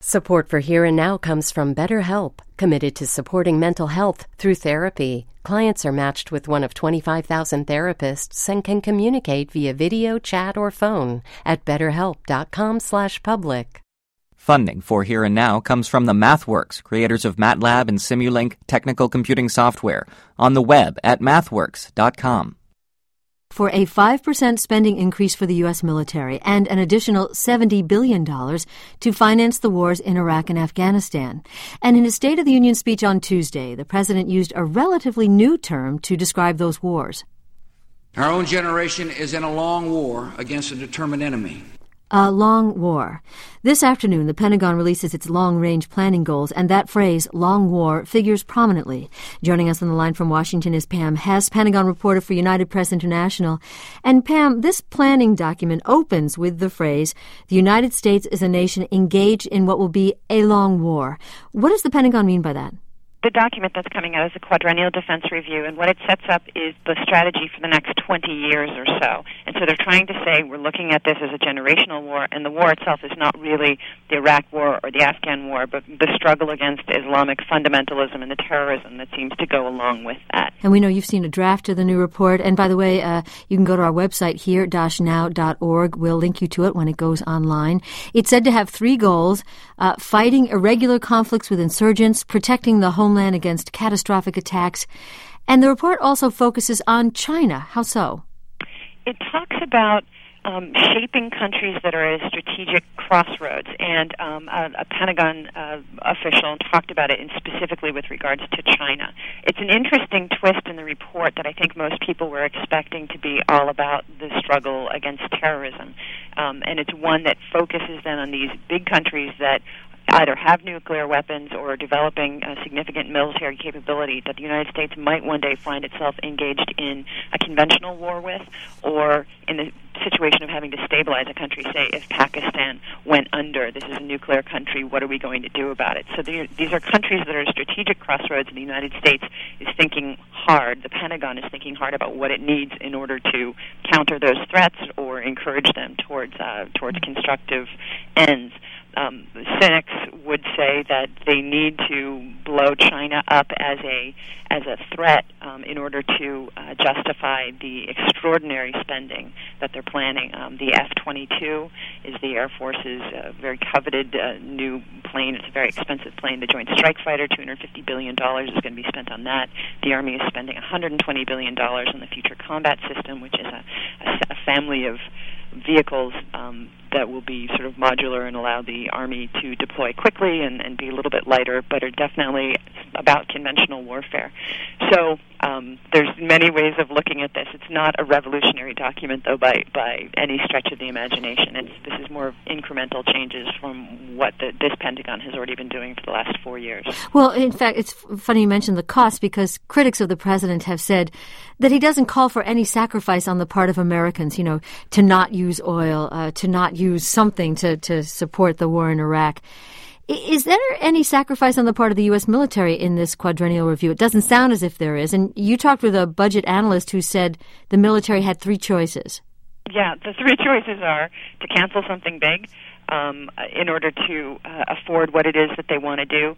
Support for Here and Now comes from BetterHelp, committed to supporting mental health through therapy. Clients are matched with one of 25,000 therapists and can communicate via video, chat, or phone at betterhelp.com/public. Funding for Here and Now comes from the MathWorks, creators of MATLAB and Simulink technical computing software, on the web at mathworks.com. For a 5% spending increase for the U.S. military and an additional $70 billion to finance the wars in Iraq and Afghanistan. And in his State of the Union speech on Tuesday, the president used a relatively new term to describe those wars. Our own generation is in a long war against a determined enemy. A long war. This afternoon, the Pentagon releases its long-range planning goals, and that phrase, long war, figures prominently. Joining us on the line from Washington is Pam Hess, Pentagon reporter for United Press International. And Pam, this planning document opens with the phrase, the United States is a nation engaged in what will be a long war. What does the Pentagon mean by that? The document that's coming out is a quadrennial defense review, and what it sets up is the strategy for the next 20 years or so. And so they're trying to say we're looking at this as a generational war, and the war itself is not really the Iraq war or the Afghan war, but the struggle against Islamic fundamentalism and the terrorism that seems to go along with that. And we know you've seen a draft of the new report, and by the way, you can go to our website, here-now.org. We'll link you to it when it goes online. It's said to have three goals: fighting irregular conflicts with insurgents, protecting the homeland against catastrophic attacks. And the report also focuses on China. How so? It talks about shaping countries that are at a strategic crossroads, and a Pentagon official talked about it specifically with regards to China. It's an interesting twist in the report that I think most people were expecting to be all about the struggle against terrorism, and it's one that focuses then on these big countries that either have nuclear weapons or are developing significant military capability that the United States might one day find itself engaged in a conventional war with, or in the situation of having to stabilize a country. Say, if Pakistan went under, this is a nuclear country, what are we going to do about it? So these are countries that are at strategic crossroads, and the United States is thinking hard, the Pentagon is thinking hard about what it needs in order to counter those threats or encourage them towards constructive ends. Cynics would say that they need to blow China up as a threat in order to justify the extraordinary spending that they're planning. The F-22 is the Air Force's very coveted new plane. It's a very expensive plane. The Joint Strike Fighter, $250 billion is going to be spent on that. The Army is spending $120 billion on the Future Combat System, which is a family of vehicles that will be sort of modular and allow the Army to deploy quickly and be a little bit lighter, but are definitely about conventional warfare. So there's many ways of looking at this. It's not a revolutionary document, though, by any stretch of the imagination. This is more incremental changes from what this Pentagon has already been doing for the last 4 years. Well, in fact, it's funny you mentioned the cost, because critics of the president have said that he doesn't call for any sacrifice on the part of Americans, to not use oil, to not use something to support the war in Iraq. Is there any sacrifice on the part of the U.S. military in this quadrennial review? It doesn't sound as if there is. And you talked with a budget analyst who said the military had three choices. Yeah, the three choices are to cancel something big in order to afford what it is that they want to do,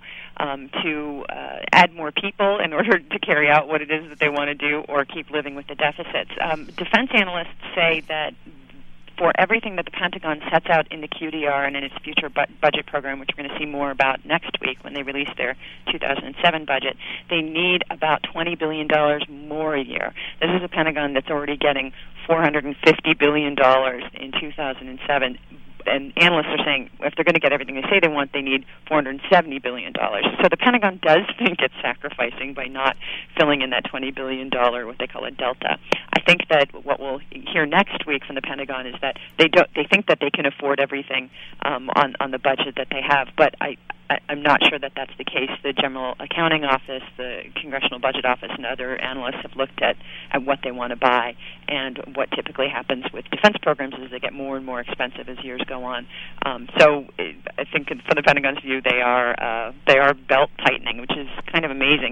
to add more people in order to carry out what it is that they want to do, or keep living with the deficits. Defense analysts say that for everything that the Pentagon sets out in the QDR and in its future budget program, which we're going to see more about next week when they release their 2007 budget, they need about $20 billion more a year. This is a Pentagon that's already getting $450 billion in 2007. And analysts are saying if they're going to get everything they say they want, they need $470 billion. So the Pentagon does think it's sacrificing by not filling in that $20 billion, what they call a delta. I think that what we'll hear next week from the Pentagon is that they think that they can afford everything on the budget that they have, but I'm not sure that that's the case. The General Accounting Office, the Congressional Budget Office, and other analysts have looked at what they want to buy, and what typically happens with defense programs is they get more and more expensive as years go on. So I think from the Pentagon's view, they are belt tightening, which is kind of amazing.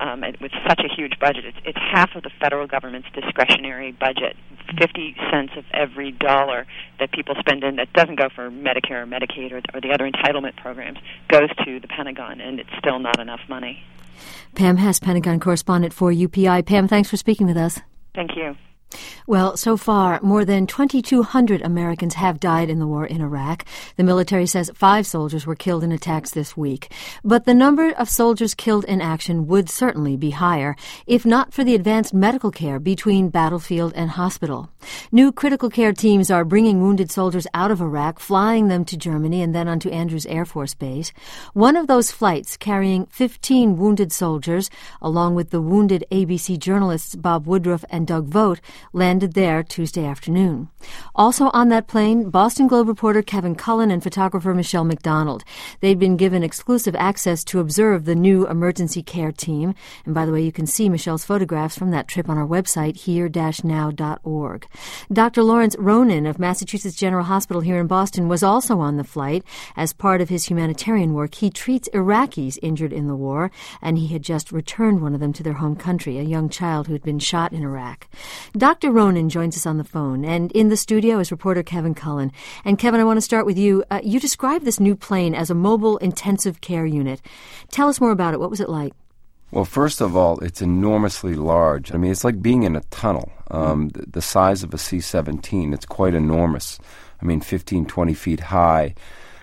with such a huge budget. It's half of the federal government's discretionary budget. 50 cents of every dollar that people spend in that doesn't go for Medicare or Medicaid or the other entitlement programs goes to the Pentagon, and it's still not enough money. Pam Hess, Pentagon correspondent for UPI. Pam, thanks for speaking with us. Thank you. Well, so far, more than 2,200 Americans have died in the war in Iraq. The military says 5 soldiers were killed in attacks this week. But the number of soldiers killed in action would certainly be higher, if not for the advanced medical care between battlefield and hospital. New critical care teams are bringing wounded soldiers out of Iraq, flying them to Germany and then onto Andrews Air Force Base. One of those flights, carrying 15 wounded soldiers, along with the wounded ABC journalists Bob Woodruff and Doug Vogt, landed there Tuesday afternoon. Also on that plane, Boston Globe reporter Kevin Cullen and photographer Michelle McDonald. They'd been given exclusive access to observe the new emergency care team. And by the way, you can see Michelle's photographs from that trip on our website, here-now.org. Dr. Lawrence Ronan of Massachusetts General Hospital here in Boston was also on the flight. As part of his humanitarian work, he treats Iraqis injured in the war, and he had just returned one of them to their home country, a young child who had been shot in Iraq. Dr. Ronan joins us on the phone, and in the studio is reporter Kevin Cullen. And Kevin, I want to start with you. You described this new plane as a mobile intensive care unit. Tell us more about it. What was it like? Well, first of all, it's enormously large. I mean, it's like being in a tunnel. The size of a C-17, it's quite enormous. I mean, 15, 20 feet high,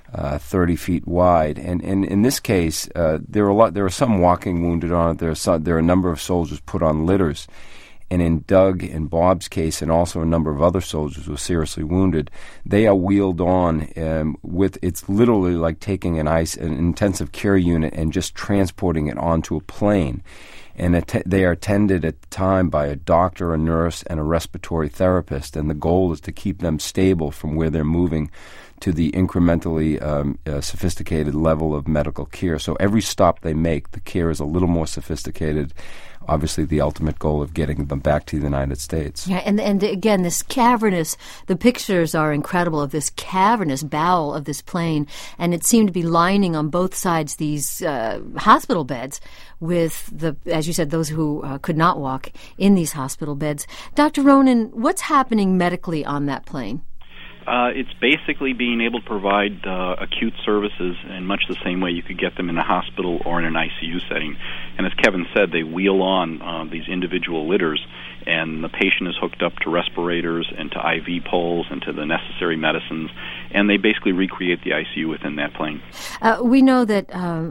30 feet wide. And in this case, there are some walking wounded on it. There are a number of soldiers put on litters. And in Doug and Bob's case, and also a number of other soldiers who were seriously wounded, they are wheeled on it's literally like taking an intensive care unit and just transporting it onto a plane. And they are attended at the time by a doctor, a nurse, and a respiratory therapist. And the goal is to keep them stable from where they're moving to the incrementally sophisticated level of medical care. So every stop they make, the care is a little more sophisticated. Obviously, the ultimate goal of getting them back to the United States. Yeah, and again, the pictures are incredible of this cavernous bowel of this plane, and it seemed to be lining on both sides these hospital beds with, as you said, those who could not walk in these hospital beds. Dr. Ronan, what's happening medically on that plane? It's basically being able to provide acute services in much the same way you could get them in a hospital or in an ICU setting. And as Kevin said, they wheel on these individual litters, and the patient is hooked up to respirators and to IV poles and to the necessary medicines, and they basically recreate the ICU within that plane. We know that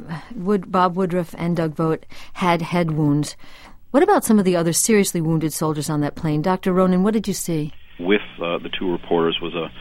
Bob Woodruff and Doug Vogt had head wounds. What about some of the other seriously wounded soldiers on that plane? Dr. Ronan, what did you see? With the 2 reporters was a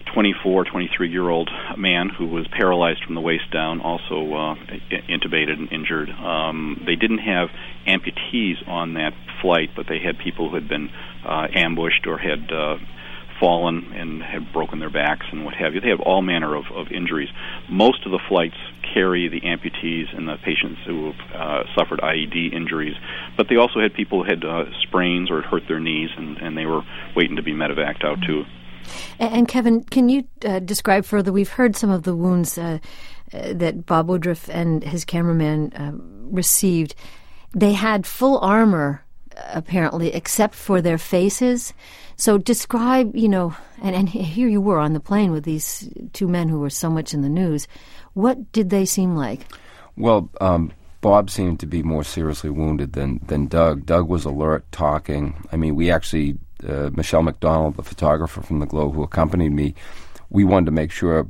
23-year-old man who was paralyzed from the waist down, also intubated and injured. They didn't have amputees on that flight, but they had people who had been ambushed or had fallen and had broken their backs and what have you. They have all manner of injuries. Most of the flights carry the amputees and the patients who have suffered IED injuries, but they also had people who had sprains or hurt their knees, and they were waiting to be medevaced out too. And Kevin, can you describe further? We've heard some of the wounds that Bob Woodruff and his cameraman received. They had full armor, apparently, except for their faces. So describe, and here you were on the plane with these 2 men who were so much in the news. What did they seem like? Well, Bob seemed to be more seriously wounded than Doug. Doug was alert, talking. I mean, we actually, Michelle McDonald, the photographer from the Globe who accompanied me, we wanted to make sure,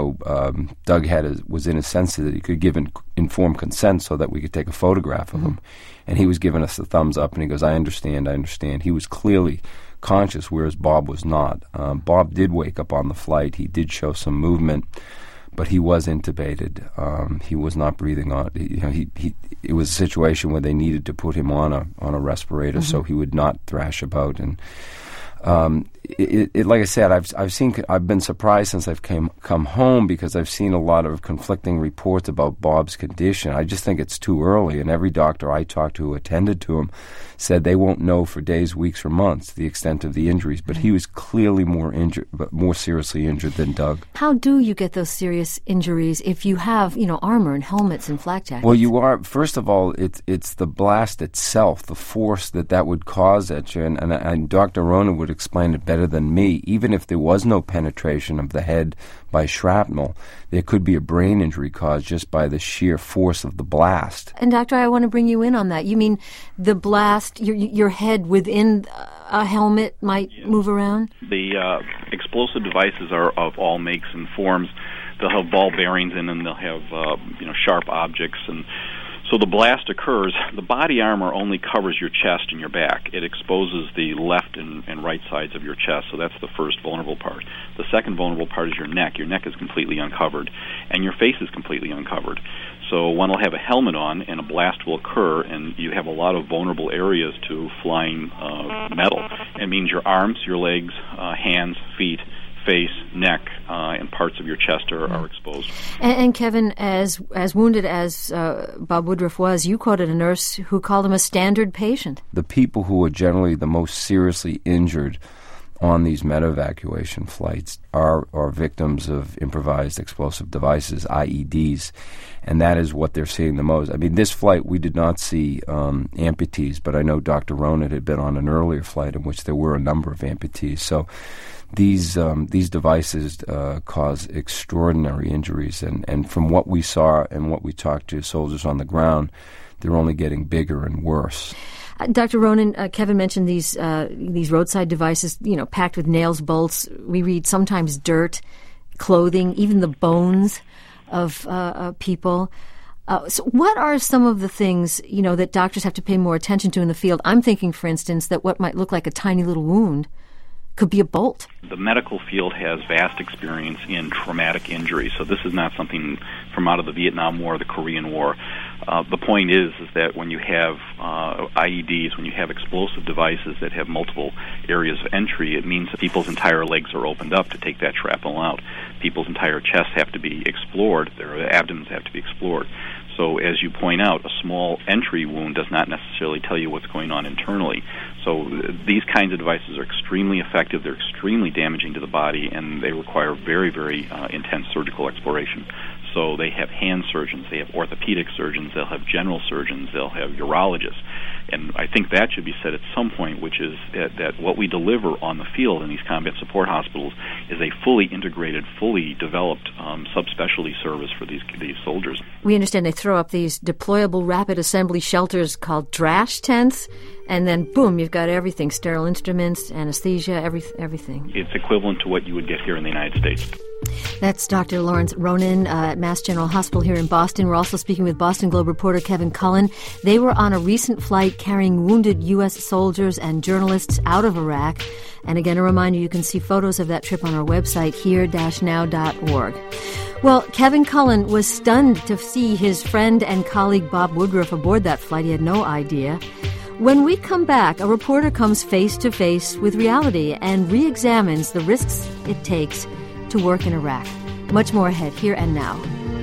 Doug was in a sense that he could give informed consent so that we could take a photograph of him. And he was giving us the thumbs up, and he goes, I understand. He was clearly conscious, whereas Bob was not. Bob did wake up on the flight. He did show some movement, but he was intubated. He was not breathing on. It was a situation where they needed to put him on a respirator so he would not thrash about. And like I said, I've been surprised since I've come home because I've seen a lot of conflicting reports about Bob's condition. I just think it's too early, and every doctor I talked to who attended to him said they won't know for days, weeks, or months the extent of the injuries. But he was clearly more seriously injured than Doug. How do you get those serious injuries if you have, armor and helmets and flak jackets? Well, you are. First of all, it's the blast itself, the force that would cause at you, and Dr. Ronan would explain it better than me. Even if there was no penetration of the head by shrapnel, there could be a brain injury caused just by the sheer force of the blast. And Doctor, I want to bring you in on that. You mean the blast, your head within a helmet might move around? The explosive devices are of all makes and forms. They'll have ball bearings in them. They'll have sharp objects, and so the blast occurs. The body armor only covers your chest and your back. It exposes the left and right sides of your chest, so that's the first vulnerable part. The second vulnerable part is your neck. Your neck is completely uncovered, and your face is completely uncovered. So one will have a helmet on, and a blast will occur, and you have a lot of vulnerable areas to flying metal. It means your arms, your legs, hands, feet, face, neck, and parts of your chest are exposed. And Kevin, as wounded as Bob Woodruff was, you quoted a nurse who called him a standard patient. The people who are generally the most seriously injured on these med-evacuation flights are victims of improvised explosive devices, IEDs, and that is what they're seeing the most. I mean, this flight, we did not see amputees, but I know Dr. Ronan had been on an earlier flight in which there were a number of amputees. So these devices cause extraordinary injuries, and from what we saw and what we talked to soldiers on the ground, they're only getting bigger and worse. Dr. Ronan, Kevin mentioned these roadside devices, packed with nails, bolts. We read sometimes dirt, clothing, even the bones of people. So what are some of the things, that doctors have to pay more attention to in the field? I'm thinking, for instance, that what might look like a tiny little wound could be a bolt. The medical field has vast experience in traumatic injury, so this is not something from out of the Vietnam War or the Korean War. The point is that when you have IEDs, when you have explosive devices that have multiple areas of entry, it means that people's entire legs are opened up to take that shrapnel out. People's entire chests have to be explored. Their abdomens have to be explored. So as you point out, a small entry wound does not necessarily tell you what's going on internally. So these kinds of devices are extremely effective. They're extremely damaging to the body, and they require very, very intense surgical exploration. So they have hand surgeons, they have orthopedic surgeons, they'll have general surgeons, they'll have urologists. And I think that should be said at some point, which is that what we deliver on the field in these combat support hospitals is a fully integrated, fully developed subspecialty service for these soldiers. We understand they throw up these deployable rapid assembly shelters called DRASH tents, and then boom, you've got everything, sterile instruments, anesthesia, everything. It's equivalent to what you would get here in the United States. That's Dr. Lawrence Ronan at Mass General Hospital here in Boston. We're also speaking with Boston Globe reporter Kevin Cullen. They were on a recent flight carrying wounded U.S. soldiers and journalists out of Iraq. And again, a reminder, you can see photos of that trip on our website, here-now.org. Well, Kevin Cullen was stunned to see his friend and colleague Bob Woodruff aboard that flight. He had no idea. When we come back, a reporter comes face-to-face with reality and re-examines the risks it takes to work in Iraq. Much more ahead, here and now.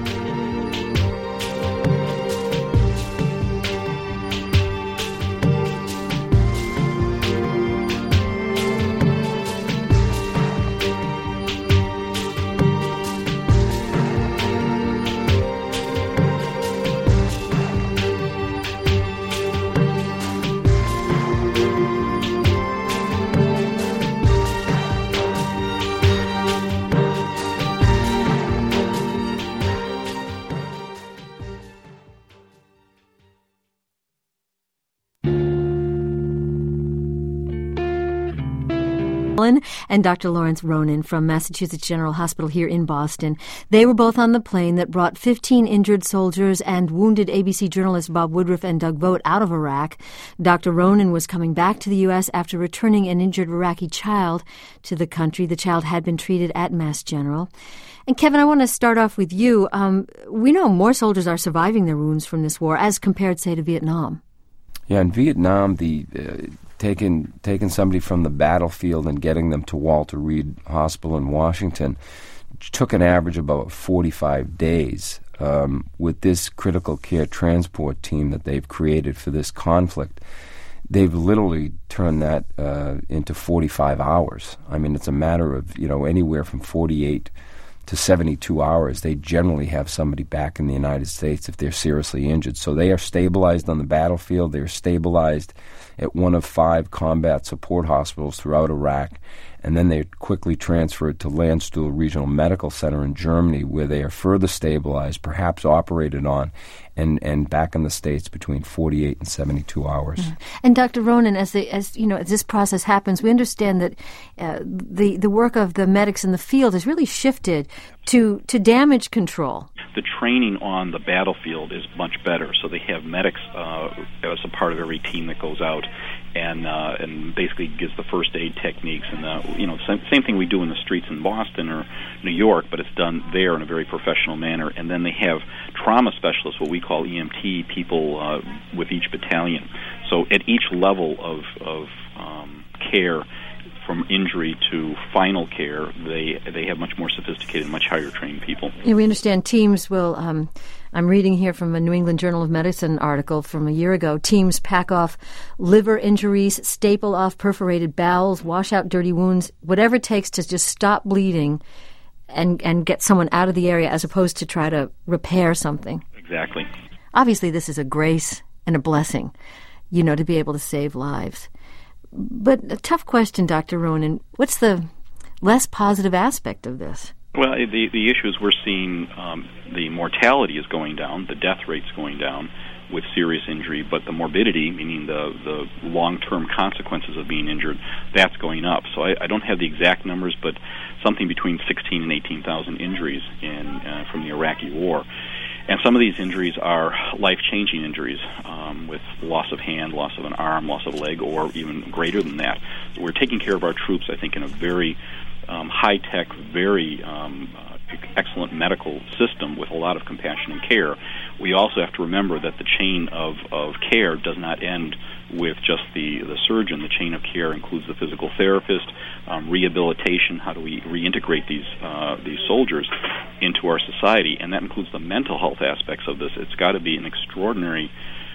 And Dr. Lawrence Ronan from Massachusetts General Hospital here in Boston. They were both on the plane that brought 15 injured soldiers and wounded ABC journalists Bob Woodruff and Doug Vogt out of Iraq. Dr. Ronan was coming back to the U.S. after returning an injured Iraqi child to the country. The child had been treated at Mass General. And Kevin, I want to start off with you. We know more soldiers are surviving their wounds from this war as compared, say, to Vietnam. Yeah, in Vietnam, taking somebody from the battlefield and getting them to Walter Reed Hospital in Washington took an average of about 45 days. With this critical care transport team that they've created for this conflict, they've literally turned that into 45 hours. I mean, it's a matter of, anywhere from 48 to 72 hours. They generally have somebody back in the United States if they're seriously injured. So they are stabilized on the battlefield. They are stabilized at one of 5 combat support hospitals throughout Iraq. And then they're quickly transferred to Landstuhl Regional Medical Center in Germany, where they are further stabilized, perhaps operated on, and back in the States between 48 and 72 hours. Mm. And Dr. Ronan, as this process happens, we understand that the work of the medics in the field has really shifted to damage control. The training on the battlefield is much better, so they have medics as a part of every team that goes out, and basically gives the first aid techniques and same thing we do in the streets in Boston or New York, but it's done there in a very professional manner. And then they have trauma specialists, what we call EMT people, with each battalion. So at each level of care, from injury to final care, they have much more sophisticated, much higher trained people. Yeah, we understand teams will, I'm reading here from a New England Journal of Medicine article from a year ago, teams pack off liver injuries, staple off perforated bowels, wash out dirty wounds, whatever it takes to just stop bleeding and get someone out of the area as opposed to try to repair something. Exactly. Obviously, this is a grace and a blessing, to be able to save lives. But a tough question, Dr. Ronan. What's the less positive aspect of this? Well, the issue is we're seeing the mortality is going down, the death rate's going down with serious injury, but the morbidity, meaning the long-term consequences of being injured, that's going up. So I don't have the exact numbers, but something between 16 and 18,000 injuries from the Iraqi war. And some of these injuries are life-changing injuries with loss of hand, loss of an arm, loss of a leg, or even greater than that. We're taking care of our troops, I think, in a very high-tech, very excellent medical system with a lot of compassion and care. We also have to remember that the chain of care does not end with just the surgeon. The chain of care includes the physical therapist, rehabilitation, how do we reintegrate these soldiers into our society, and that includes the mental health aspects of this. It's got to be an extraordinary,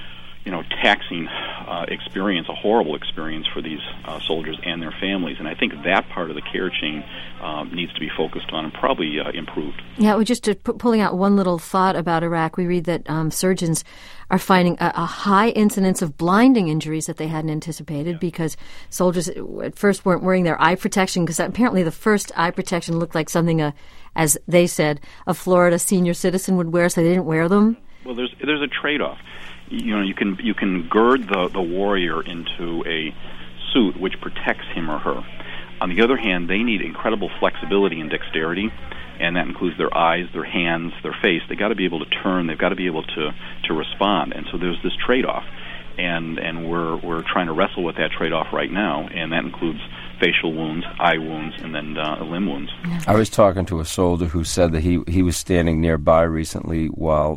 taxing experience, a horrible experience for these soldiers and their families. And I think that part of the care chain needs to be focused on and probably improved. Yeah, we're just pulling out one little thought about Iraq. We read that surgeons are finding a high incidence of blinding injuries that they hadn't anticipated because soldiers at first weren't wearing their eye protection, because apparently the first eye protection looked like something, as they said, a Florida senior citizen would wear, so they didn't wear them. Well, there's a trade-off. You can gird the warrior into a suit which protects him or her. On the other hand, they need incredible flexibility and dexterity, and that includes their eyes, their hands, their face. They've got to be able to turn. They've got to be able to respond. And so there's this trade-off, and we're trying to wrestle with that trade-off right now, and that includes facial wounds, eye wounds, and then limb wounds. I was talking to a soldier who said that he was standing nearby recently while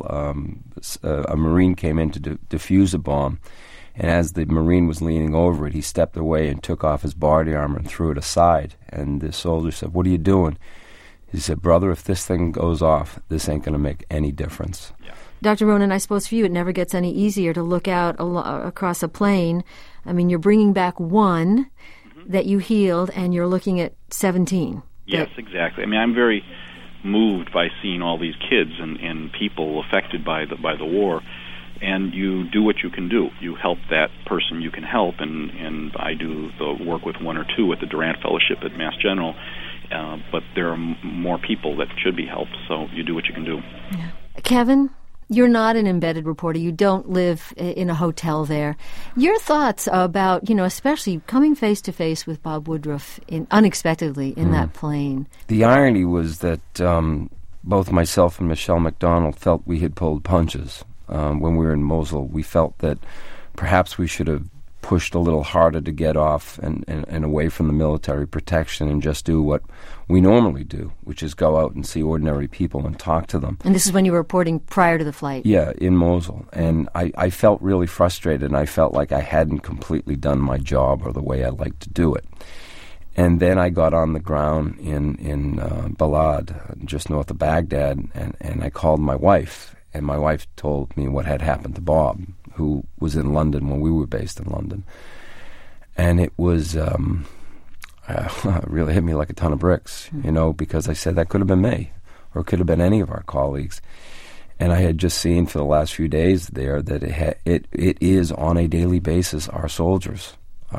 a Marine came in to defuse a bomb, and as the Marine was leaning over it, he stepped away and took off his body armor and threw it aside. And the soldier said, "What are you doing?" He said, "Brother, if this thing goes off, this ain't going to make any difference." Yeah. Dr. Ronan, I suppose for you it never gets any easier to look out across a plane. I mean, you're bringing back one that you healed, and you're looking at 17. Yes, exactly. I mean, I'm very moved by seeing all these kids and people affected by the war, and you do what you can do. You help that person you can help, and I do the work with one or two at the Durant Fellowship at Mass General, but there are more people that should be helped, so you do what you can do. Yeah. Kevin? You're not an embedded reporter. You don't live in a hotel there. Your thoughts about, especially coming face-to-face with Bob Woodruff unexpectedly in that plane? The irony was that both myself and Michelle McDonald felt we had pulled punches. When we were in Mosul, we felt that perhaps we should have pushed a little harder to get off and away from the military protection and just do what we normally do, which is go out and see ordinary people and talk to them. And this is when you were reporting prior to the flight? Yeah, in Mosul. And I felt really frustrated, and I felt like I hadn't completely done my job or the way I like to do it. And then I got on the ground in Balad, just north of Baghdad, and I called my wife, and my wife told me what had happened to Bob, who was in London when we were based in London. And it was really hit me like a ton of bricks, because I said that could have been me, or it could have been any of our colleagues. And I had just seen for the last few days there that it is on a daily basis our soldiers,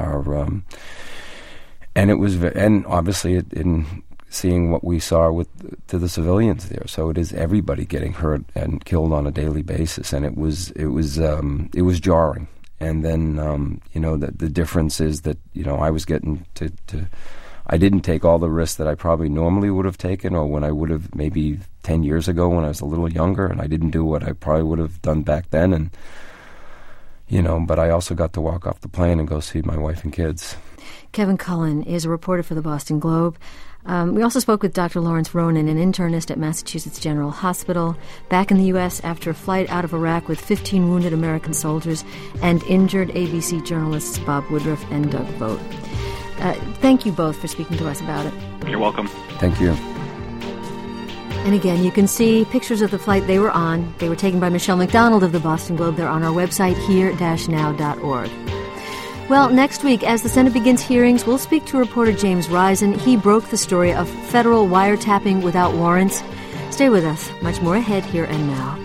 and it was, and obviously in seeing what we saw to the civilians there. So it is everybody getting hurt and killed on a daily basis, and it was jarring. And then the difference is that I was getting to I didn't take all the risks that I probably normally would have taken, or when I would have maybe 10 years ago when I was a little younger, and I didn't do what I probably would have done back then. And but I also got to walk off the plane and go see my wife and kids. Kevin Cullen is a reporter for the Boston Globe. We also spoke with Dr. Lawrence Ronan, an internist at Massachusetts General Hospital, back in the U.S. after a flight out of Iraq with 15 wounded American soldiers and injured ABC journalists Bob Woodruff and Doug Vogt. Thank you both for speaking to us about it. You're welcome. Thank you. And again, you can see pictures of the flight they were on. They were taken by Michelle McDonald of the Boston Globe. They're on our website, here-now.org. Well, next week, as the Senate begins hearings, we'll speak to reporter James Risen. He broke the story of federal wiretapping without warrants. Stay with us. Much more ahead, Here and Now.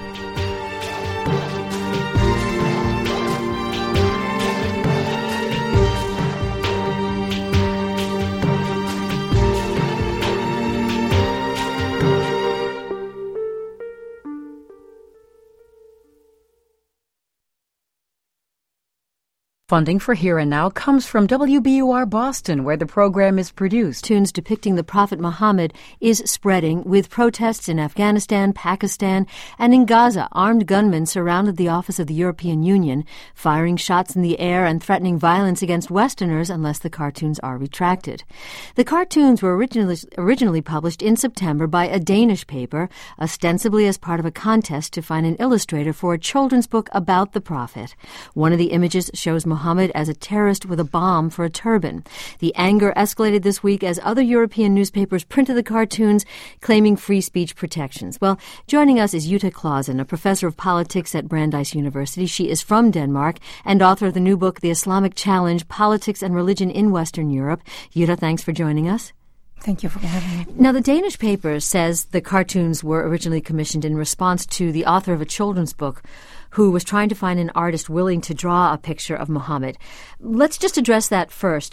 Funding for Here and Now comes from WBUR Boston, where the program is produced. Cartoons depicting the Prophet Muhammad is spreading, with protests in Afghanistan, Pakistan, and in Gaza. Armed gunmen surrounded the office of the European Union, firing shots in the air and threatening violence against Westerners unless the cartoons are retracted. The cartoons were originally published in September by a Danish paper, ostensibly as part of a contest to find an illustrator for a children's book about the Prophet. One of the images shows Muhammad as a terrorist with a bomb for a turban. The anger escalated this week as other European newspapers printed the cartoons, claiming free speech protections. Well, joining us is Jutta Clausen, a professor of politics at Brandeis University. She is from Denmark and author of the new book, The Islamic Challenge, Politics and Religion in Western Europe. Jutta, thanks for joining us. Thank you for having me. Now, the Danish paper says the cartoons were originally commissioned in response to the author of a children's book who was trying to find an artist willing to draw a picture of Muhammad. Let's just address that first.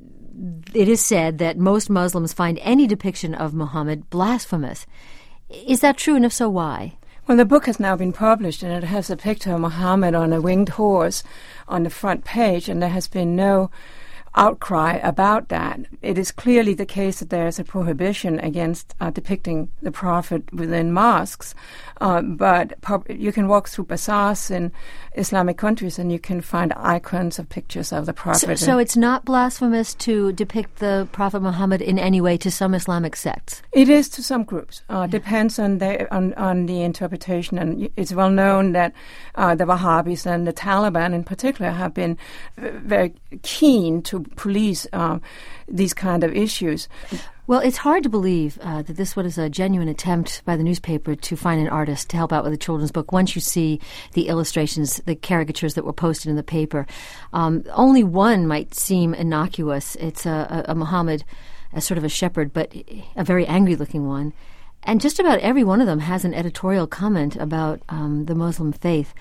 It is said that most Muslims find any depiction of Muhammad blasphemous. Is that true, and if so, why? Well, the book has now been published, and it has a picture of Muhammad on a winged horse on the front page, and there has been no outcry about that. It is clearly the case that there is a prohibition against depicting the Prophet within mosques, but you can walk through bazaars in Islamic countries and you can find icons of pictures of the Prophet. So it's not blasphemous to depict the Prophet Muhammad in any way to some Islamic sects? It is to some groups. Depends on the interpretation, and it's well known that the Wahhabis and the Taliban in particular have been very keen to police these kind of issues. Well, it's hard to believe that this was a genuine attempt by the newspaper to find an artist to help out with a children's book. Once you see the illustrations, the caricatures that were posted in the paper, only one might seem innocuous. It's a Muhammad as sort of a shepherd, but a very angry-looking one. And just about every one of them has an editorial comment about the Muslim faith.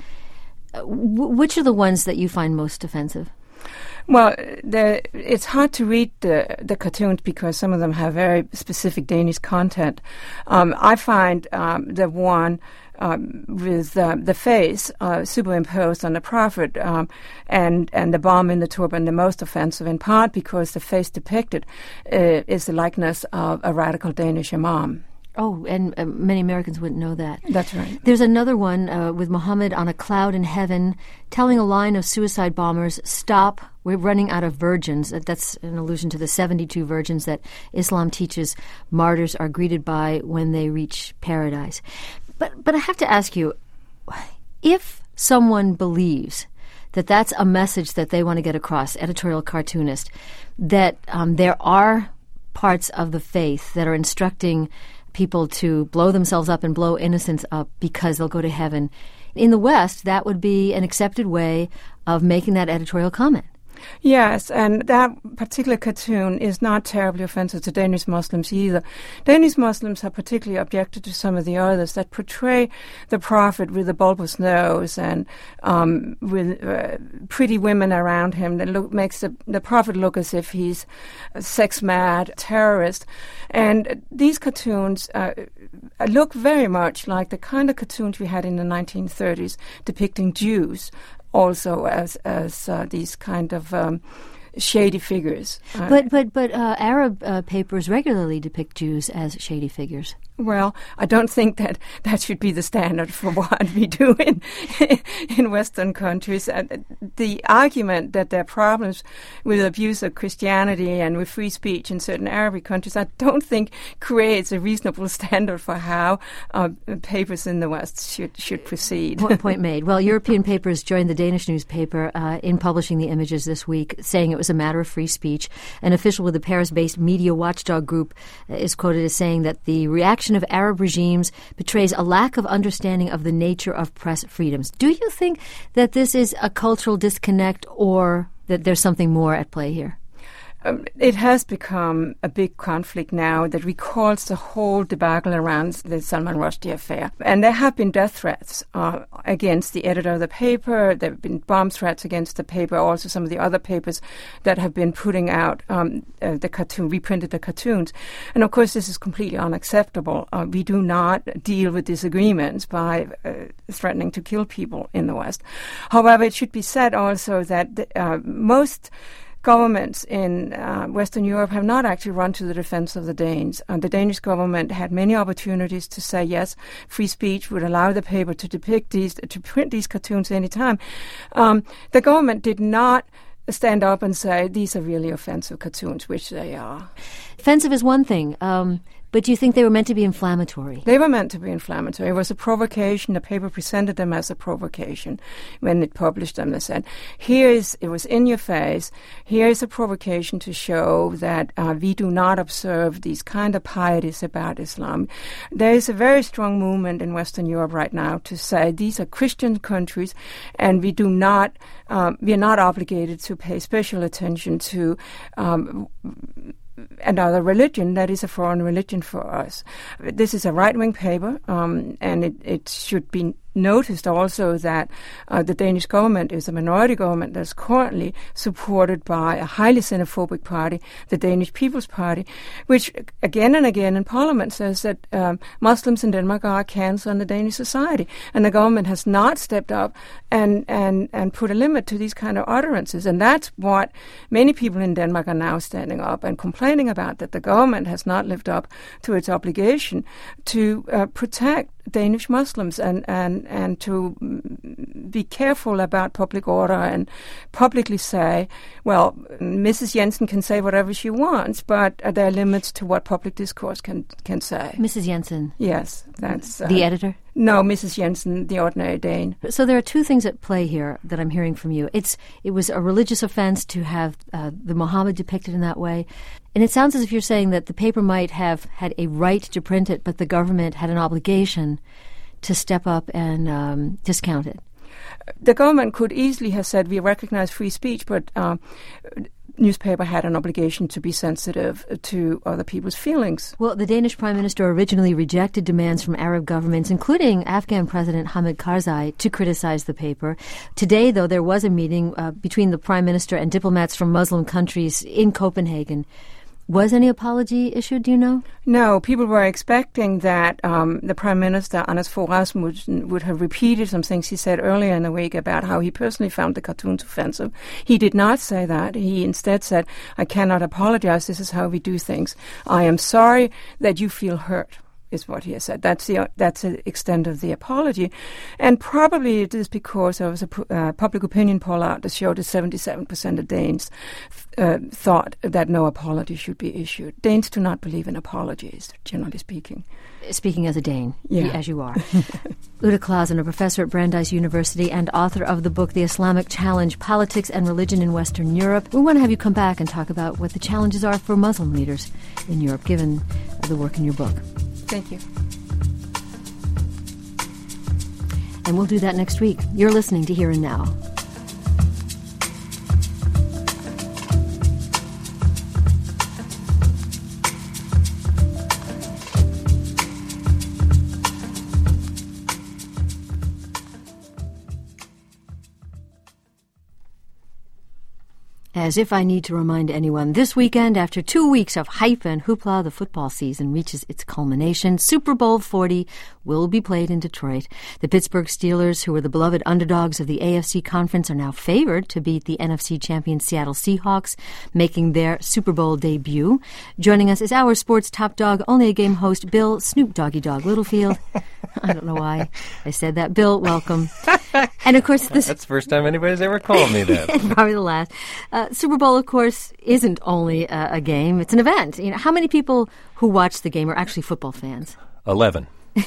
Which are the ones that you find most offensive? Well, it's hard to read the cartoons because some of them have very specific Danish content. I find the one with the face superimposed on the Prophet and the bomb in the turban the most offensive, in part because the face depicted is the likeness of a radical Danish imam. Oh, and many Americans wouldn't know that. That's right. There's another one with Muhammad on a cloud in heaven, telling a line of suicide bombers, "Stop, we're running out of virgins." That's an allusion to the 72 virgins that Islam teaches martyrs are greeted by when they reach paradise. But I have to ask you, if someone believes that that's a message that they want to get across, editorial cartoonist, that there are parts of the faith that are instructing people to blow themselves up and blow innocents up because they'll go to heaven. In the West, that would be an accepted way of making that editorial comment. Yes, and that particular cartoon is not terribly offensive to Danish Muslims either. Danish Muslims have particularly objected to some of the others that portray the prophet with a bulbous nose and with pretty women around him that makes the prophet look as if he's a sex-mad terrorist. And these cartoons look very much like the kind of cartoons we had in the 1930s depicting Jews, also as these kind of shady figures. But Arab papers regularly depict Jews as shady figures. Well, I don't think that should be the standard for what we do in Western countries. The argument that there are problems with abuse of Christianity and with free speech in certain Arabic countries, I don't think creates a reasonable standard for how papers in the West should proceed. Point made. Well, European papers joined the Danish newspaper in publishing the images this week, saying it was a matter of free speech. An official with the Paris-based media watchdog group is quoted as saying that the reaction of Arab regimes betrays a lack of understanding of the nature of press freedoms. Do you think that this is a cultural disconnect or that there's something more at play here? It has become a big conflict now that recalls the whole debacle around the Salman Rushdie affair. And there have been death threats against the editor of the paper. There have been bomb threats against the paper, also some of the other papers that have been putting out reprinted the cartoons. And of course, this is completely unacceptable. We do not deal with disagreements by threatening to kill people in the West. However, it should be said also that most governments in Western Europe have not actually run to the defense of the Danes. The Danish government had many opportunities to say, yes, free speech would allow the paper to print these cartoons anytime. The government did not stand up and say, these are really offensive cartoons, which they are. Offensive is one thing, but do you think they were meant to be inflammatory? They were meant to be inflammatory. It was a provocation. The paper presented them as a provocation when it published them. They said, it was in your face. Here is a provocation to show that we do not observe these kind of pieties about Islam. There is a very strong movement in Western Europe right now to say these are Christian countries, and we are not obligated to pay special attention to another religion that is a foreign religion for us. This is a right-wing paper, and it should be noticed also that the Danish government is a minority government that's currently supported by a highly xenophobic party, the Danish People's Party, which again and again in Parliament says that Muslims in Denmark are a cancer on the Danish society. And the government has not stepped up and put a limit to these kind of utterances. And that's what many people in Denmark are now standing up and complaining about, that the government has not lived up to its obligation to protect Danish Muslims and to be careful about public order and publicly say, well, Mrs. Jensen can say whatever she wants, but there are limits to what public discourse can say. Mrs. Jensen? Yes, that's... the editor? No, Mrs. Jensen, the ordinary Dane. So there are two things at play here that I'm hearing from you. It was a religious offense to have the Muhammad depicted in that way. And it sounds as if you're saying that the paper might have had a right to print it, but the government had an obligation to step up and discount it. The government could easily have said, we recognize free speech, but newspaper had an obligation to be sensitive to other people's feelings. Well, the Danish Prime Minister originally rejected demands from Arab governments, including Afghan President Hamid Karzai, to criticize the paper. Today, though, there was a meeting between the Prime Minister and diplomats from Muslim countries in Copenhagen. Was any apology issued, do you know? No, people were expecting that the Prime Minister, Anders Fogh Rasmussen, would have repeated some things he said earlier in the week about how he personally found the cartoons offensive. He did not say that. He instead said, I cannot apologize. This is how we do things. I am sorry that you feel hurt. is what he has said. That's the extent of the apology. And probably it is because there was a public opinion poll out that showed that 77% of Danes thought that no apology should be issued. Danes do not believe in apologies, generally speaking. Speaking as a Dane, yeah. As you are. Uta Klassen, a professor at Brandeis University and author of the book The Islamic Challenge, Politics and Religion in Western Europe. We want to have you come back and talk about what the challenges are for Muslim leaders in Europe, given the work in your book. Thank you. And we'll do that next week. You're listening to Here and Now. As if I need to remind anyone, this weekend, after 2 weeks of hype and hoopla, the football season reaches its culmination. Super Bowl 40 will be played in Detroit. The Pittsburgh Steelers, who were the beloved underdogs of the AFC Conference, are now favored to beat the NFC champion Seattle Seahawks, making their Super Bowl debut. Joining us is our sports top dog, only a game host, Bill Snoop Doggy Dog Littlefield. I don't know why I said that. Bill, welcome. And of course, that's the first time anybody's ever called me that. Probably the last. Super Bowl, of course, isn't only a game; it's an event. You know, how many people who watch the game are actually football fans? 11.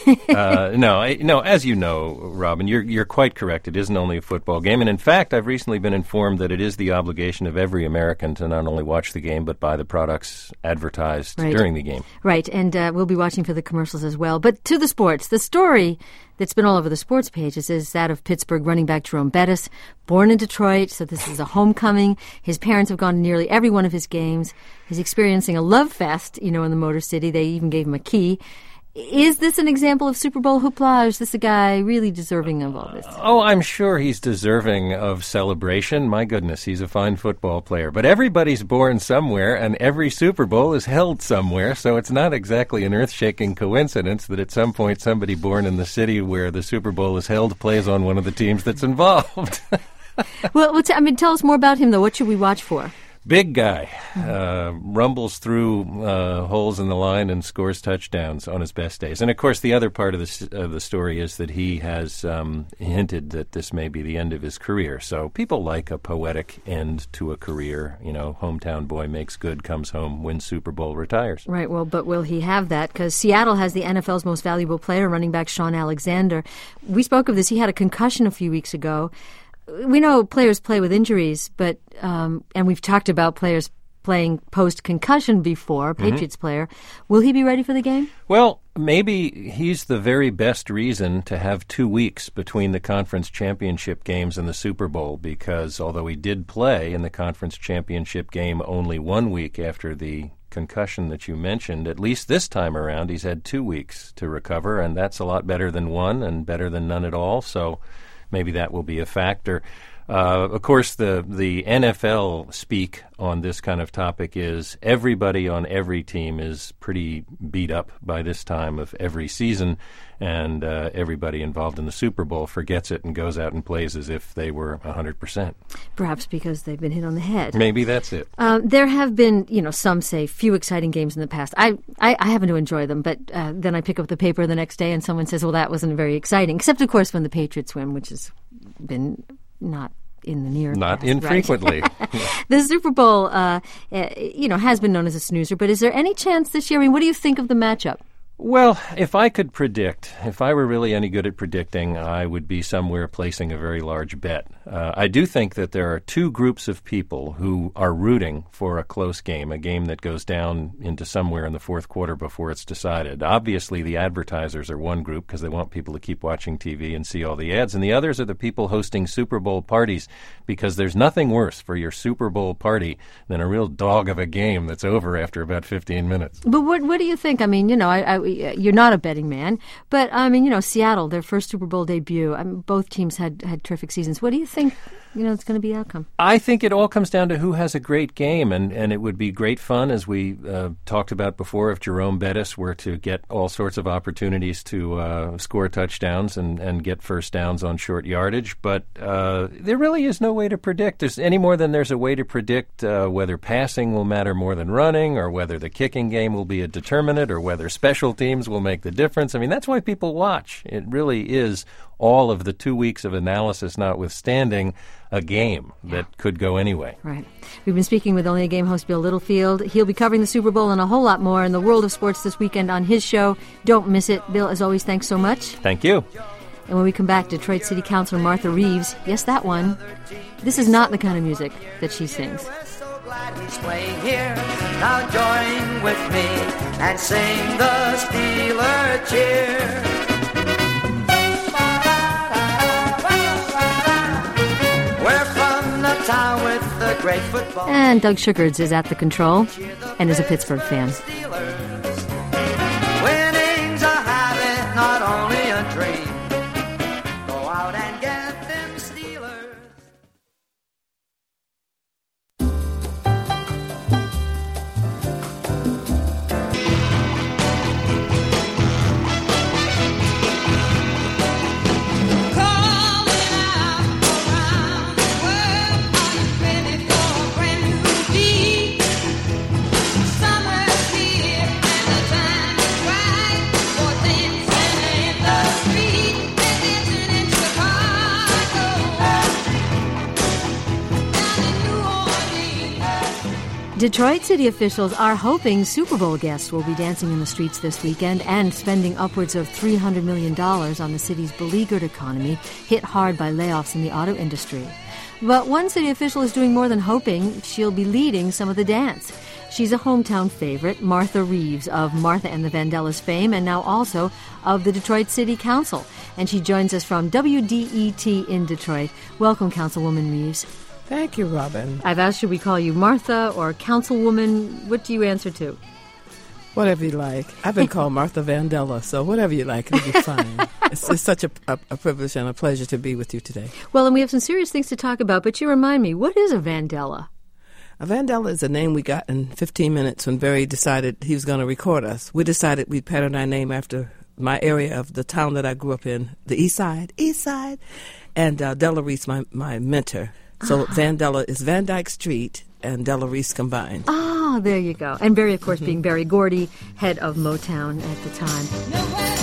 No. As you know, Robin, you're quite correct. It isn't only a football game, and in fact, I've recently been informed that it is the obligation of every American to not only watch the game but buy the products advertised during the game. Right, and we'll be watching for the commercials as well. But to the sports, the story that's been all over the sports pages is that of Pittsburgh running back Jerome Bettis, born in Detroit, so this is a homecoming. His parents have gone to nearly every one of his games. He's experiencing a love fest, in the Motor City. They even gave him a key. Is this an example of Super Bowl hoopla, or is this a guy really deserving of all this? Oh, I'm sure he's deserving of celebration. My goodness, he's a fine football player. But everybody's born somewhere, and every Super Bowl is held somewhere, so it's not exactly an earth-shaking coincidence that at some point somebody born in the city where the Super Bowl is held plays on one of the teams that's involved. Well, tell us more about him, though. What should we watch for? Big guy, rumbles through holes in the line and scores touchdowns on his best days. And, of course, the other part of the story is that he has hinted that this may be the end of his career. So people like a poetic end to a career. Hometown boy makes good, comes home, wins Super Bowl, retires. Right, well, but will he have that? Because Seattle has the NFL's most valuable player, running back Shaun Alexander. We spoke of this. He had a concussion a few weeks ago. We know players play with injuries, but and we've talked about players playing post-concussion before, Patriots player. Will he be ready for the game? Well, maybe he's the very best reason to have 2 weeks between the conference championship games and the Super Bowl, because although he did play in the conference championship game only 1 week after the concussion that you mentioned, at least this time around he's had 2 weeks to recover, and that's a lot better than one and better than none at all, so maybe that will be a factor. Of course, the NFL speak on this kind of topic is everybody on every team is pretty beat up by this time of every season, and everybody involved in the Super Bowl forgets it and goes out and plays as if they were 100%. Perhaps because they've been hit on the head. Maybe that's it. There have been, some say, few exciting games in the past. I happen to enjoy them, but then I pick up the paper the next day and someone says, well, that wasn't very exciting, except, of course, when the Patriots win, which has been not in the near Not past, infrequently. Right? The Super Bowl, has been known as a snoozer, but is there any chance this year? I mean, what do you think of the matchup? Well, if I could predict, if I were really any good at predicting, I would be somewhere placing a very large bet. I do think that there are two groups of people who are rooting for a close game, a game that goes down into somewhere in the fourth quarter before it's decided. Obviously, the advertisers are one group because they want people to keep watching TV and see all the ads, and the others are the people hosting Super Bowl parties, because there's nothing worse for your Super Bowl party than a real dog of a game that's over after about 15 minutes. But what do you think? I mean, you're not a betting man, but Seattle, their first Super Bowl debut. Both teams had terrific seasons. What do you think? It's going to be the outcome. I think it all comes down to who has a great game, and it would be great fun, as we talked about before, if Jerome Bettis were to get all sorts of opportunities to score touchdowns and get first downs on short yardage. But there really is no way to predict. There's any more than there's a way to predict whether passing will matter more than running, or whether the kicking game will be a determinant, or whether special teams will make the difference. I mean, that's why people watch. It really is, all of the 2 weeks of analysis notwithstanding, a game that could go anyway. Right. We've been speaking with Only a Game host Bill Littlefield. He'll be covering the Super Bowl and a whole lot more in the world of sports this weekend on his show. Don't miss it. Bill, as always, thanks so much. Thank you. And when we come back, Detroit City Councilor Martha Reeves, yes, that one, this is not the kind of music that she sings. He's playing here. Now join with me and sing the Steeler cheer. We're from the town with the great football. And Doug Sugards is at the control and is a Pittsburgh fan. Winning's a habit, not only a dream. Go out and get them Steelers. Detroit city officials are hoping Super Bowl guests will be dancing in the streets this weekend and spending upwards of $300 million on the city's beleaguered economy, hit hard by layoffs in the auto industry. But one city official is doing more than hoping. She'll be leading some of the dance. She's a hometown favorite, Martha Reeves of Martha and the Vandellas fame, and now also of the Detroit City Council. And she joins us from WDET in Detroit. Welcome, Councilwoman Reeves. Thank you, Robin. I've asked, should we call you Martha or Councilwoman? What do you answer to? Whatever you like. I've been called Martha Vandella, so whatever you like, it'll be fine. It's such a privilege and a pleasure to be with you today. Well, and we have some serious things to talk about, but you remind me, what is a Vandella? A Vandella is a name we got in 15 minutes when Barry decided he was going to record us. We decided we'd pattern our name after my area of the town that I grew up in, the East Side, and Della Reese, my mentor. So Vandella is Van Dyke Street and Della Reese combined. Oh, there you go. And Barry, of course, being Barry Gordy, head of Motown at the time.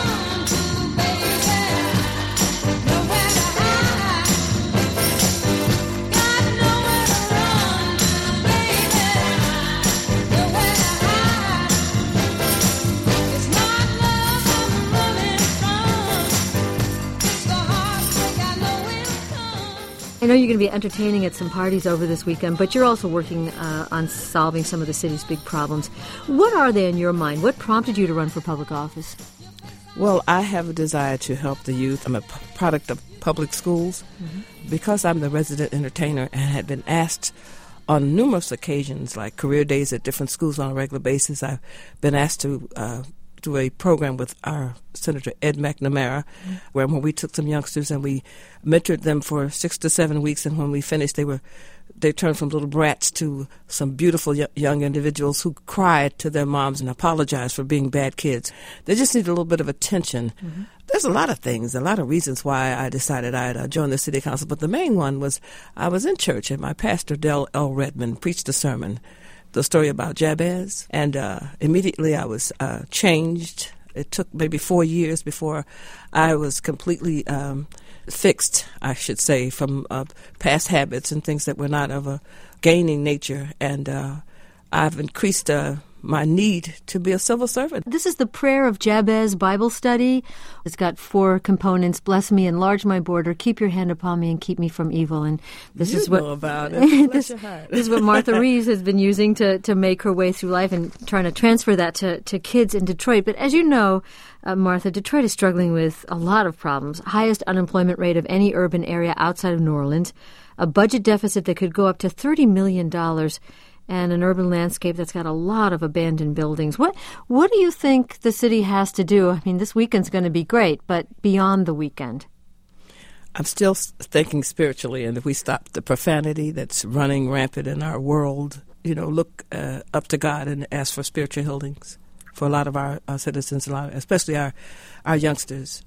I know you're going to be entertaining at some parties over this weekend, but you're also working on solving some of the city's big problems. What are they in your mind? What prompted you to run for public office? Well, I have a desire to help the youth. I'm a product of public schools. Mm-hmm. Because I'm the resident entertainer and had been asked on numerous occasions, like career days at different schools on a regular basis, I've been asked to do a program with our Senator Ed McNamara, where when we took some youngsters and we mentored them for 6 to 7 weeks, and when we finished, they turned from little brats to some beautiful young individuals who cried to their moms and apologized for being bad kids. They just need a little bit of attention. Mm-hmm. There's a lot of things, a lot of reasons why I decided I'd join the city council, but the main one was I was in church and my pastor, Del L. Redmond, preached a sermon, the story about Jabez, and immediately I was changed. It took maybe 4 years before I was completely fixed, I should say, from past habits and things that were not of a gaining nature, and I've increased my need to be a civil servant. This is the Prayer of Jabez Bible study. It's got 4 components. Bless me, enlarge my border, keep your hand upon me, and keep me from evil. And this is what about it. this is what Martha Reeves has been using to make her way through life and trying to transfer that to kids in Detroit. But as you know, Martha, Detroit is struggling with a lot of problems. Highest unemployment rate of any urban area outside of New Orleans, a budget deficit that could go up to $30 million, and an urban landscape that's got a lot of abandoned buildings. What do you think the city has to do? I mean, this weekend's going to be great, but beyond the weekend? I'm still thinking spiritually, and if we stop the profanity that's running rampant in our world, look up to God and ask for spiritual healings for a lot of our citizens, especially our youngsters.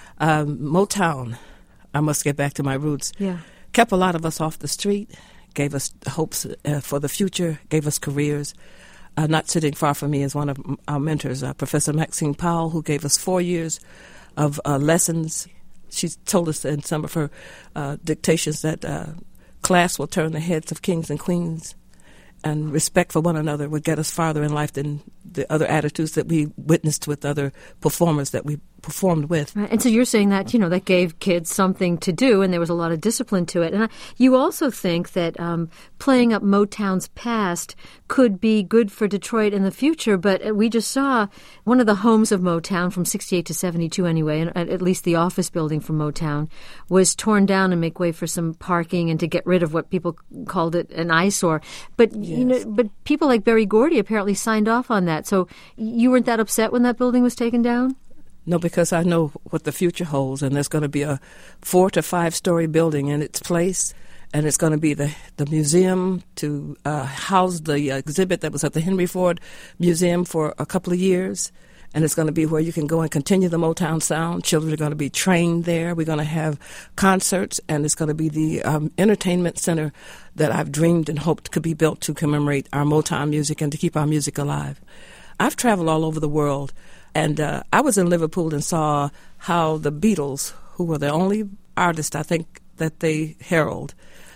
Motown, I must get back to my roots, kept a lot of us off the street, gave us hopes for the future, gave us careers. not sitting far from me is one of our mentors, Professor Maxine Powell, who gave us 4 years of lessons. She told us in some of her dictations that class will turn the heads of kings and queens, and respect for one another would get us farther in life than the other attitudes that we witnessed with other performers that we performed with. Right. And so you're saying that, that gave kids something to do, and there was a lot of discipline to it. And you also think that playing up Motown's past could be good for Detroit in the future, but we just saw one of the homes of Motown from 68 to 72 anyway, and at least the office building from Motown, was torn down and make way for some parking and to get rid of what people called it an eyesore. But, Yes. but people like Berry Gordy apparently signed off on that. So you weren't that upset when that building was taken down? No, because I know what the future holds, and there's going to be a 4 to 5 story building in its place, and it's going to be the museum to house the exhibit that was at the Henry Ford Museum for a couple of years, and it's going to be where you can go and continue the Motown sound. Children are going to be trained there. We're going to have concerts, and it's going to be the entertainment center that I've dreamed and hoped could be built to commemorate our Motown music and to keep our music alive. I've traveled all over the world, and I was in Liverpool and saw how the Beatles, who were the only artists I think that they herald,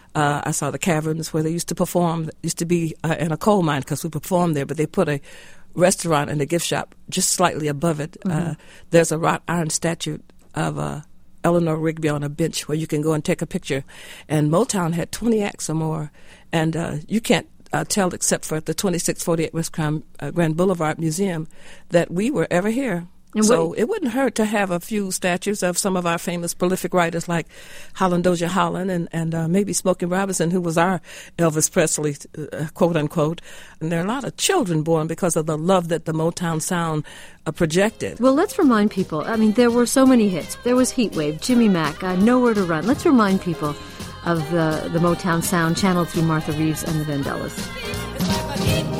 I saw the caverns where they used to perform. It used to be in a coal mine because we performed there, but they put a restaurant and a gift shop just slightly above it. Mm-hmm. There's a wrought iron statue of Eleanor Rigby on a bench where you can go and take a picture. And Motown had 20 acts or more, and you can't tell, except for the 2648 West Grand Boulevard Museum, that we were ever here. And so it wouldn't hurt to have a few statues of some of our famous prolific writers like Holland Dozier Holland and maybe Smokey Robinson, who was our Elvis Presley, quote unquote. And there are a lot of children born because of the love that the Motown sound projected. Well, let's remind people, there were so many hits. There was Heat Wave, Jimmy Mack, Nowhere to Run. Let's remind people of the Motown sound channeled through Martha Reeves and the Vandellas.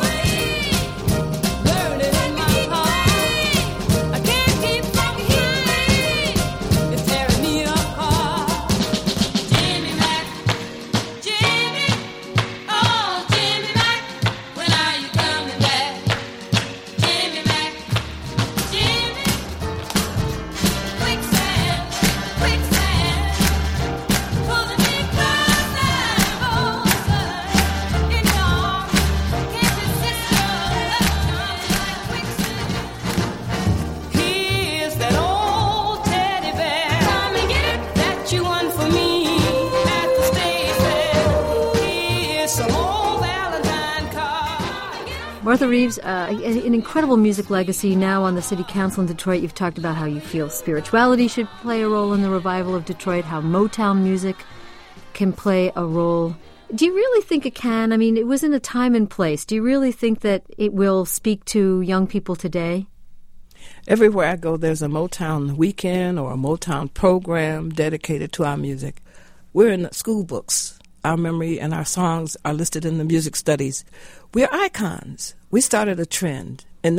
Martha Reeves, an incredible music legacy now on the City Council in Detroit. You've talked about how you feel spirituality should play a role in the revival of Detroit, how Motown music can play a role. Do you really think it can? It was in a time and place. Do you really think that it will speak to young people today? Everywhere I go, there's a Motown weekend or a Motown program dedicated to our music. We're in the school books. Our memory and our songs are listed in the music studies. We're icons. We started a trend. In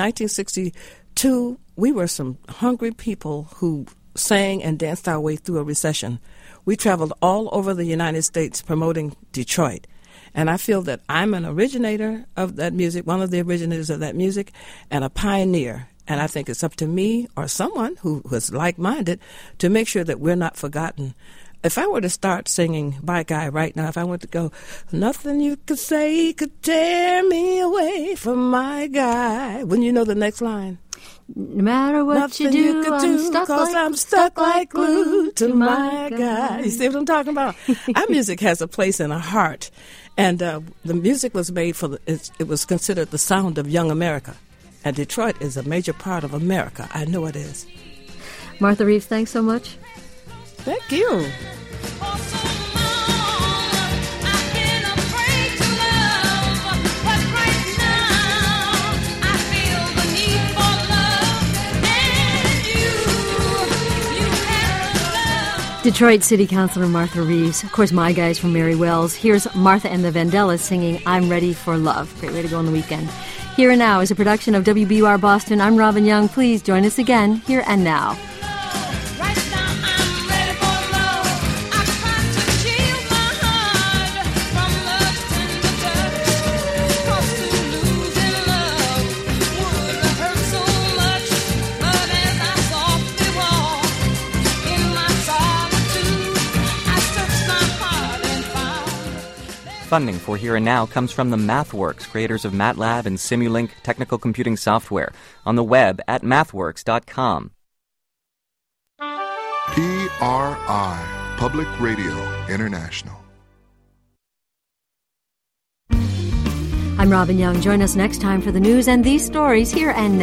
1962, we were some hungry people who sang and danced our way through a recession. We traveled all over the United States promoting Detroit. And I feel that I'm an originator of that music, one of the originators of that music, and a pioneer. And I think it's up to me or someone who is like-minded to make sure that we're not forgotten. If I were to start singing By Guy right now, if I were to go, nothing you could say could tear me away from my guy, wouldn't you know the next line? No matter what nothing you do, I'm stuck like glue to my guy. You see what I'm talking about? Our music has a place in our heart. And the music was made for, it was considered the sound of young America. And Detroit is a major part of America. I know it is. Martha Reeves, thanks so much. Thank you. Detroit City Councilor Martha Reeves. Of course, my guys from Mary Wells. Here's Martha and the Vandellas singing I'm Ready for Love. Great way to go on the weekend. Here and Now is a production of WBUR Boston. I'm Robin Young. Please join us again, Here and Now. Funding for Here and Now comes from the MathWorks, creators of MATLAB and Simulink technical computing software, on the web at mathworks.com. PRI, Public Radio International. I'm Robin Young. Join us next time for the news and these stories here and now.